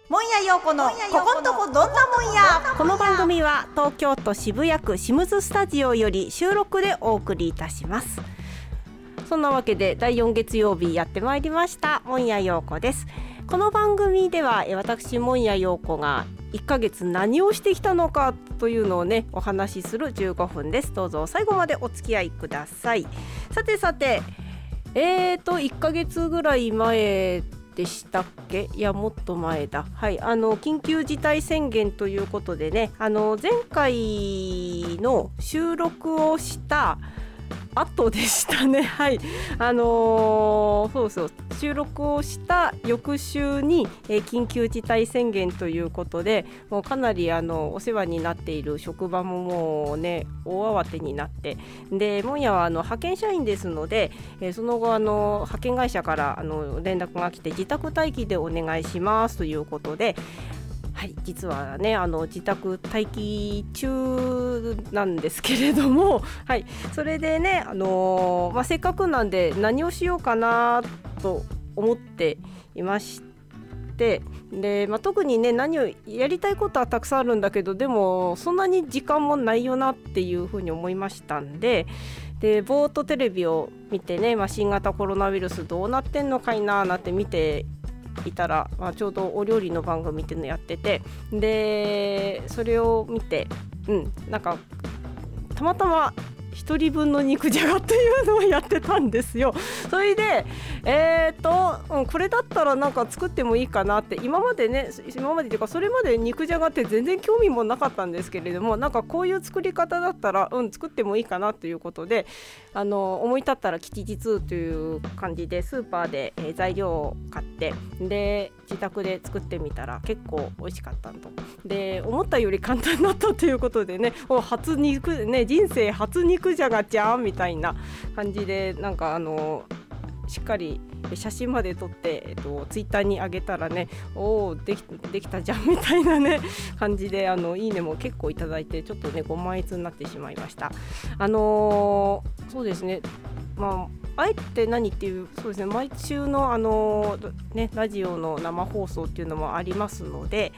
もんやようこのここんとこどんなもんや。 この番組は東京都渋谷区シムズスタジオより収録でお送りいたします。そんなわけで第4月曜日やってまいりました。もんやようこです。この番組では私もんやようこが1ヶ月何をしてきたのかというのをねお話しする15分です。どうぞ最後までお付き合いください。さて1ヶ月ぐらい前でしたっけ。いやもっと前だ。はい、緊急事態宣言ということでね、前回の収録をした後でしたね。はい、そう収録をした翌週に、緊急事態宣言ということで、もうかなりお世話になっている職場ももうね大慌てになって、でもんやは派遣社員ですので、その後派遣会社から連絡が来て自宅待機でお願いしますということで、はい、実はね自宅待機中なんですけれども、はい、それでね、せっかくなんで何をしようかなと思っていまして、で、特にね何をやりたいことはたくさんあるんだけど、でもそんなに時間もないよなっていうふうに思いましたんで、ぼーっとテレビを見てね、新型コロナウイルスどうなってんのかいななんて見ていたら、ちょうどお料理の番組っていうのやってて、でそれを見て、なんかたまたま1人分の肉じゃがっていうのをやってたんですよ。それでこれだったらなんか作ってもいいかなって、今までというかそれまで肉じゃがって全然興味もなかったんですけれども、なんかこういう作り方だったら作ってもいいかなということで、思い立ったら吉日という感じでスーパーで、材料を買って、で自宅で作ってみたら結構美味しかったと。で思ったより簡単だったということでね、初肉ね、人生初肉じゃがじゃんみたいな感じで、なんかしっかり写真まで撮って、ツイッターに上げたらね、できたじゃんみたいなね感じでいいねも結構いただいて、ちょっとねご満悦になってしまいました。そうですね、あえて何っていう、そうですね、毎週のラジオの生放送っていうのもありますので、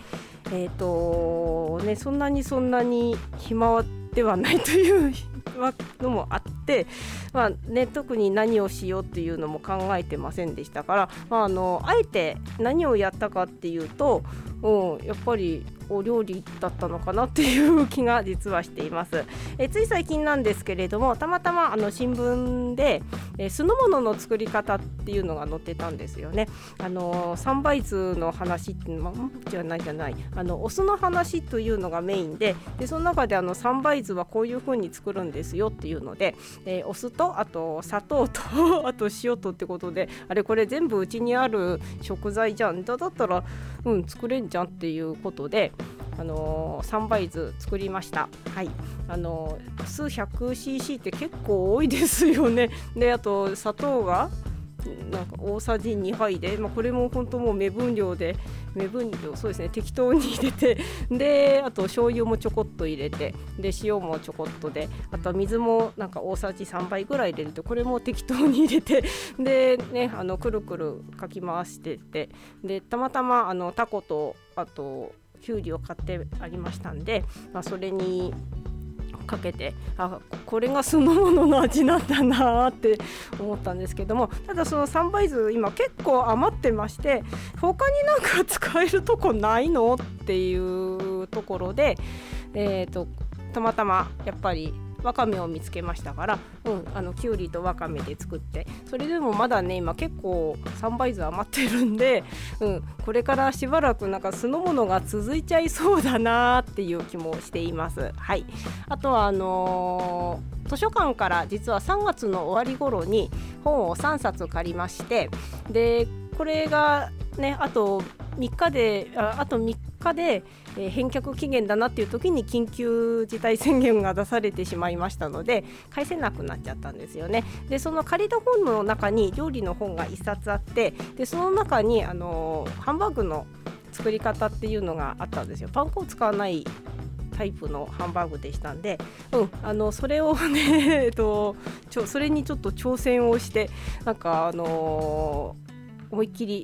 そんなに暇ではないというのもあって、特に何をしようっていうのも考えてませんでしたから、あえて何をやったかっていうと、やっぱりお料理だったのかなっていう気が実はしています。つい最近なんですけれども、たまたま新聞で、酢の物の作り方っていうのが載ってたんですよね。三杯酢の話っていうのはじゃないお酢の話というのがメインで、その中で三杯酢はこういう風に作るんですよっていうので、お酢とあと砂糖とあと塩とってことで、これ全部うちにある食材じゃん、だったら作れんじゃんっていうことで、3杯酢作りました。はい、酢 100cc って結構多いですよね。であと砂糖がなんか大さじ2杯で、これも本当もう目分量そうですね、適当に入れて、であと醤油もちょこっと入れて、で塩もちょこっとで、あと水もなんか大さじ3杯ぐらい入れると、これも適当に入れて、でねくるくるかき回してて、でたまたまタコとあときゅうりを買ってありましたんで、それにかけて、これが酢の物の味なんだなって思ったんですけども、ただその3杯酢今結構余ってまして、他になんか使えるとこないのっていうところで、たまたまやっぱりわかめを見つけましたから、きゅうりとわかめで作って、それでもまだね今結構3杯酢余ってるんで、これからしばらくなんか酢の物が続いちゃいそうだなっていう気もしています。はい、あとは図書館から実は3月の終わり頃に本を3冊借りまして、でこれがねあと3日で返却期限だなっていう時に緊急事態宣言が出されてしまいましたので、返せなくなっちゃったんですよね。でその借りた本の中に料理の本が1冊あって、でその中にハンバーグの作り方っていうのがあったんですよ。パン粉を使わないタイプのハンバーグでしたんで、それをね、それにちょっと挑戦をして、なんか思いっきり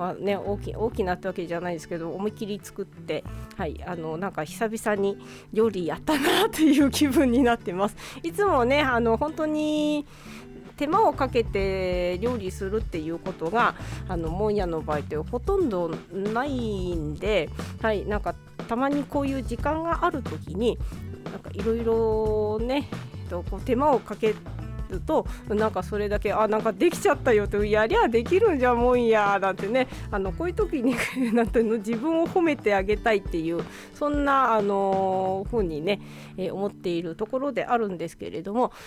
大きなってわけじゃないですけど思いっきり作って、はい、なんか久々に料理やったなっていう気分になってます。いつもね本当に手間をかけて料理するっていうことがもんやの場合ってほとんどないんで、はい、なんかたまにこういう時間がある時になんかいろいろねこう手間をかけるとなんかそれだけなんかできちゃったよとやりゃできるんじゃもんやなんてねこういう時になんて自分を褒めてあげたいっていうそんなふうにね、思っているところであるんですけれども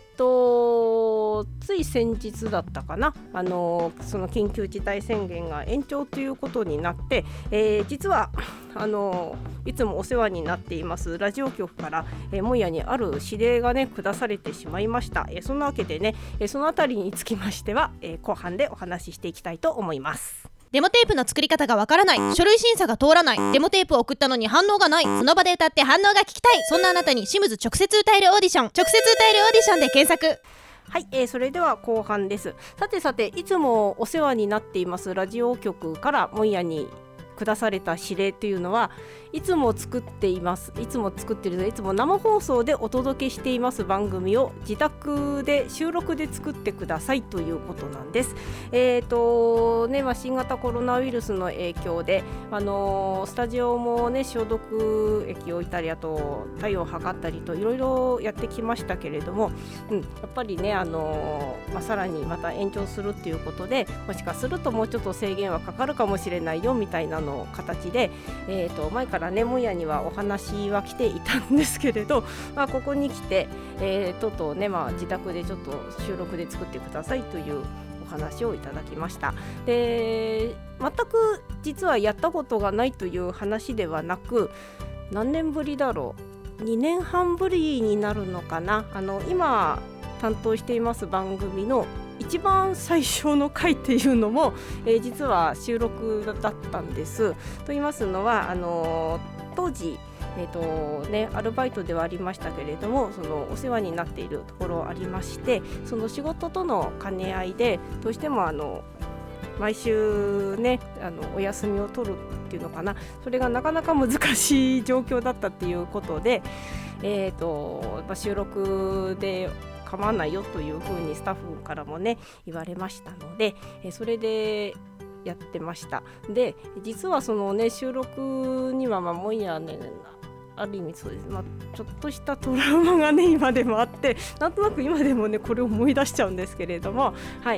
つい先日だったかなその緊急事態宣言が延長ということになって、実はいつもお世話になっていますラジオ局から、もんやにある指令がね下されてしまいました。そんなわけでね、そのあたりにつきましては、後半でお話ししていきたいと思います。 デモテープの作り方がわからない、書類審査が通らない、デモテープを送ったのに反応がない、その場で歌って反応が聞きたい、そんなあなたにシムズ直接歌えるオーディションで検索。 はい、それでは後半です。さていつもお世話になっていますラジオ局からもんやに下された指令というのはいつも作っているいつも生放送でお届けしています番組を自宅で収録で作ってくださいということなんです。新型コロナウイルスの影響でスタジオもね消毒液を置いたりあと体温を測ったりといろいろやってきましたけれども、やっぱりねさらにまた延長するっていうことでもしかするともうちょっと制限はかかるかもしれないよみたいなの形で、前からねもんやにはお話は来ていたんですけれど、ここに来て、とうとうね、自宅でちょっと収録で作ってくださいというお話をいただきました。で全く実はやったことがないという話ではなく何年ぶりだろう2年半ぶりになるのかな今担当しています番組の一番最初の回っていうのも、実は収録だったんです。と言いますのは当時アルバイトではありましたけれどもそのお世話になっているところありましてその仕事との兼ね合いでどうしても毎週ねお休みを取るっていうのかなそれがなかなか難しい状況だったっていうことで、収録で構わないよというふうにスタッフからもね言われましたので、それでやってました。で実はそのね収録にはもんやねある意味そうです、ちょっとしたトラウマがね今でもあってなんとなく今でもねこれを思い出しちゃうんですけれども、はい、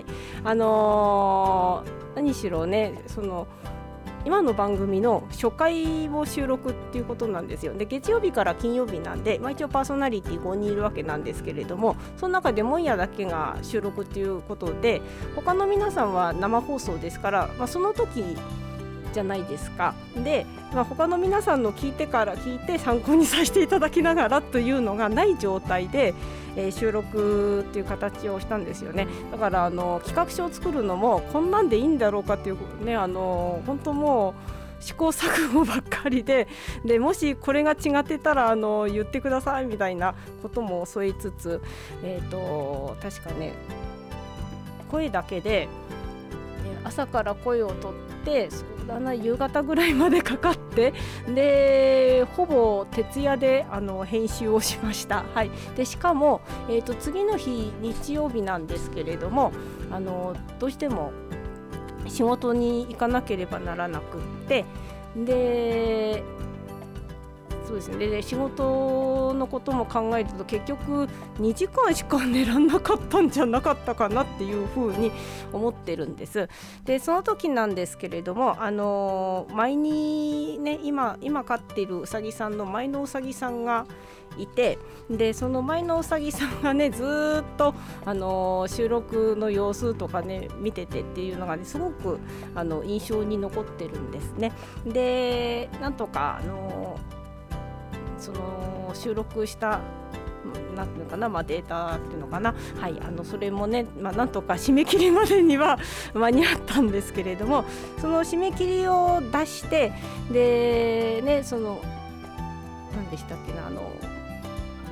何しろね今の番組の初回を収録っていうことなんですよ。で月曜日から金曜日なんで、一応パーソナリティ5人いるわけなんですけれどもその中でもんやだけが収録っていうことで他の皆さんは生放送ですから、その時じゃないですか。で、他の皆さんの聞いて参考にさせていただきながらというのがない状態で、収録っていう形をしたんですよね。だから企画書を作るのもこんなんでいいんだろうかっていうね本当もう試行錯誤ばっかりでもしこれが違ってたら言ってくださいみたいなことも添えつつ、確かね声だけで朝から声を取ってそうだな夕方ぐらいまでかかってでほぼ徹夜で編集をしました、はい、でしかも、次の日日曜日なんですけれどもどうしても仕事に行かなければならなくってでそうですね、で仕事のことも考えると結局2時間しか寝らんなかったんじゃなかったかなっていうふうに思ってるんです。でその時なんですけれども前にね今飼っているうさぎさんの前のうさぎさんがいてでその前のうさぎさんがねずっと収録の様子とかね見ててっていうのがねすごく印象に残ってるんですね。でなんとかその収録したなんていうのかな、データっていうのかな、はい、それもね、なんとか締め切りまでには間に合ったんですけれどもその締め切りを出してでね何でしたっけな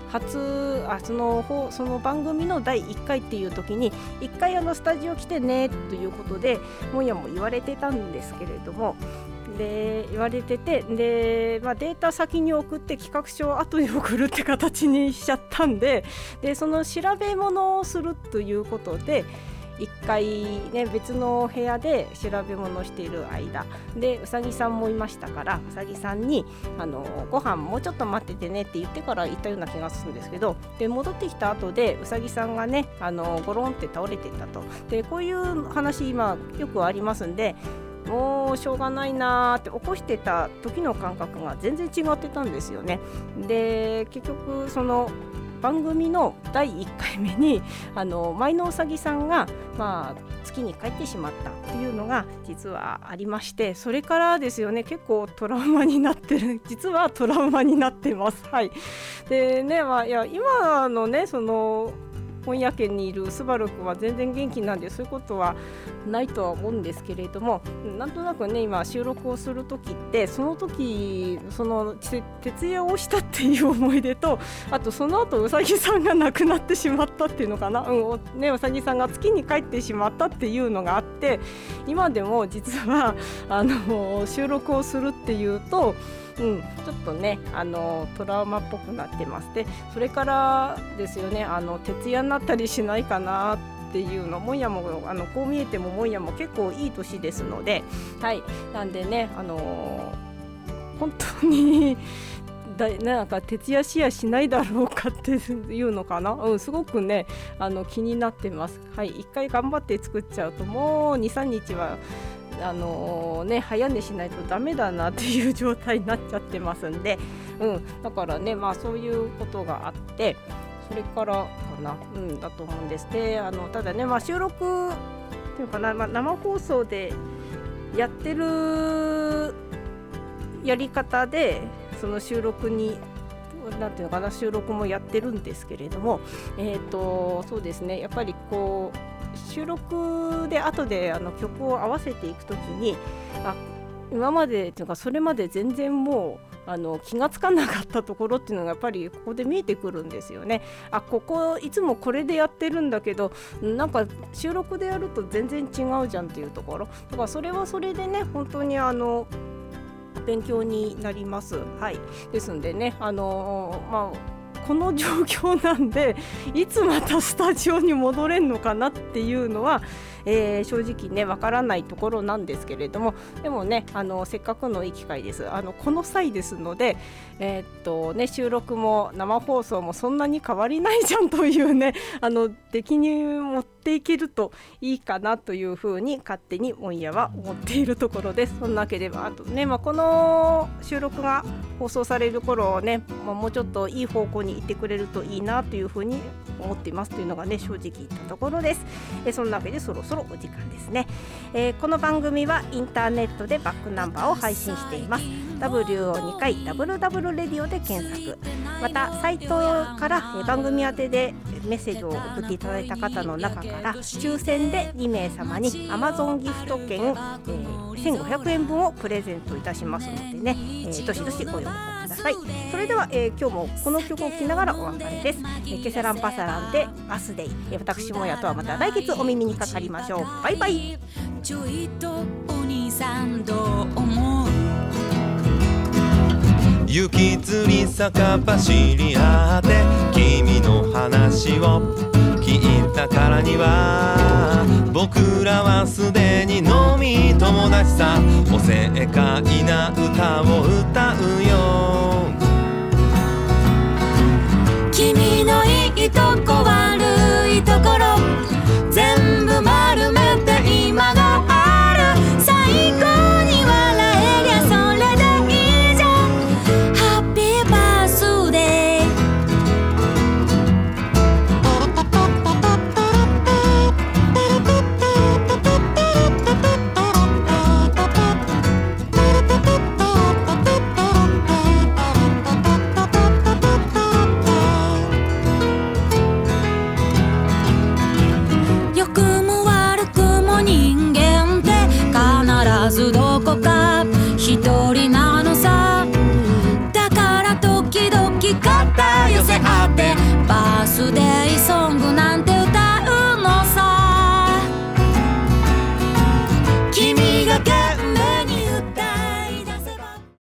その番組の第1回っていう時に1回スタジオ来てねということでもやも言われてたんですけれども、で言われてて、で、データ先に送って企画書を後に送るって形にしちゃったんで、その調べ物をするということで一回ね別の部屋で調べ物をしている間でうさぎさんもいましたから、うさぎさんにご飯もうちょっと待っててねって言ってから行ったような気がするんですけど、で戻ってきた後でうさぎさんがねゴロンって倒れていたと。でこういう話今よくありますんで、もうしょうがないなーって起こしてた時の感覚が全然違ってたんですよね。で結局その番組の第1回目に舞のうさぎさんが、月に帰ってしまったっていうのが実はありまして、それからですよね結構トラウマになってる実はトラウマになってます。はい。でね、いや今のねその本屋県にいるスバル君は全然元気なんでそういうことはないとは思うんですけれども、なんとなくね今収録をする時ってその時その徹夜をしたっていう思い出と、あとその後うさぎさんが亡くなってしまったっていうのかな、うさぎさんが月に帰ってしまったっていうのがあって、今でも実は収録をするっていうとちょっとねトラウマっぽくなってます。でそれからですよね徹夜になったりしないかなっていうの、もんやもこう見えてももんやも結構いい年ですので、はい、なんでね本当になんか徹夜しやしないだろうかっていうのかな、すごくね気になってます。はい、一回頑張って作っちゃうともう 2,3 日は早寝しないとダメだなっていう状態になっちゃってますんで、だからねそういうことがあって、それからかな、だと思うんです。でただね収録っていうかな、生放送でやってるやり方でその収録になんていうのかな、収録もやってるんですけれども、そうですね、やっぱりこう収録で後で曲を合わせていくときに今までというかそれまで全然もう気がつかなかったところっていうのがやっぱりここで見えてくるんですよね。ここいつもこれでやってるんだけどなんか収録でやると全然違うじゃんっていうところだから、それはそれでね本当に勉強になります。はい、ですんでねこの状況なんでいつまたスタジオに戻れるのかなっていうのは、正直ねわからないところなんですけれども、でもねせっかくのいい機会です。この際ですので、収録も生放送もそんなに変わりないじゃんというね出来に持っていけるといいかなというふうに勝手にもんやは思っているところです。そんなわけであとね、この収録が放送される頃ね、もうちょっといい方向に行ってくれるといいなというふうに思っていますというのがね正直言ったところです。そんなわけでそろそろお時間ですね。この番組はインターネットでバックナンバーを配信しています。 W を2回 WW レディオで検索、またサイトから番組宛てでメッセージを送っていただいた方の中から抽選で2名様に Amazon ギフト券、1500円分をプレゼントいたしますのでね、どしどしご要望ください。それでは、今日もこの曲を聴きながらお別れです。ケセランパサランでバスデイ、私もやとはまた来月お耳にかかりましょう。バイバイ。 ちょいとお兄さんどう思う？雪吊り酒走り合って君の話を聞いたからには僕らはすでに飲み友達さ、おせっかいな歌を歌